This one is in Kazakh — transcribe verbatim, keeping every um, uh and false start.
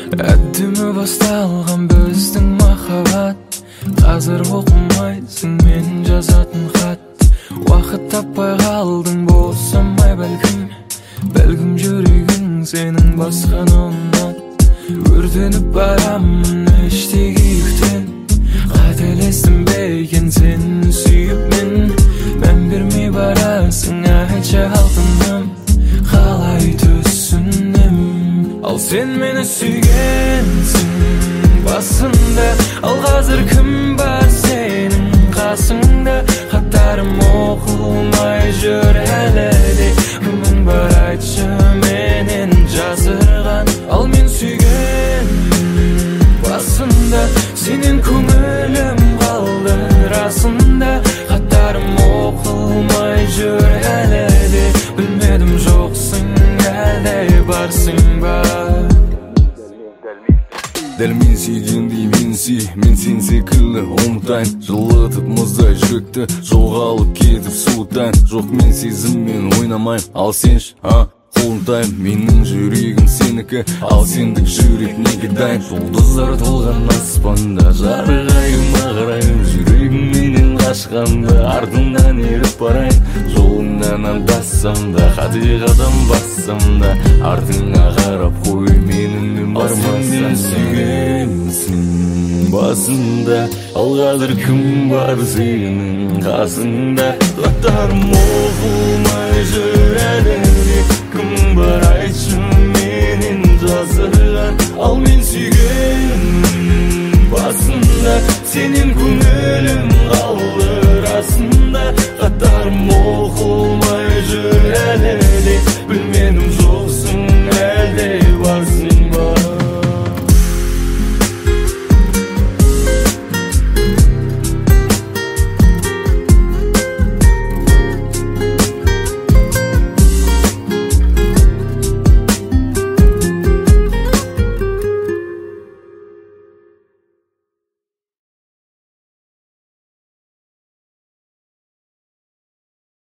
Әддімі басталған біздің махаббат, қазір оқымайсың мен жазатын хат. Уақыт таппай қалдың босамай бәлкім, бәлкім жүрегің сенің басқаны ұнат. Өртеніп барамын іштей күйіктен, қателестім бе екен сені сүйіп мен. Мән бермей барасың, айтшы алтыным, қалай түсінем. Ал сен мені сүйгенсің басында, ал қазір кім бар сенің қасыңда? Хаттарым оқылмай жүр әлі де, кімің бар айтшы менен жасырған? Ал мен сүйген басында, сенен көңілім қалды расында. Хаттарым оқылмай жүр әлі де, білмедім жоқсың әлде барсың ба? Дәл мен сүйгендей мен сүй, мен сен секілді ұмытайын. Жылытып мұздай жүректі, жоғалып кетіп суытайын. Жоқ, мен сезіммен ойнамайын, ал сенші, а? Қолымтайын, менің жүрегім сенікі, ал сендік жүрек неге дайын? Жұлдыздар толған аспанда, жарығайым ағырайым, жүрегім менен қашқанда, артыңнан еріп барайын. Жолыңнан адассам да, қате қадам бассам да, артыңа қарап қой, менің бармасам. Сен сүйгенсің басында, ал қазір кім бар сенің қасыңда? Хаттарым оқылмай жүр әлі де, кім бар айтшы менен жасырған? Ал мен сүйген басында, сенен көңілім қалды расында. Хаттарым оқылмай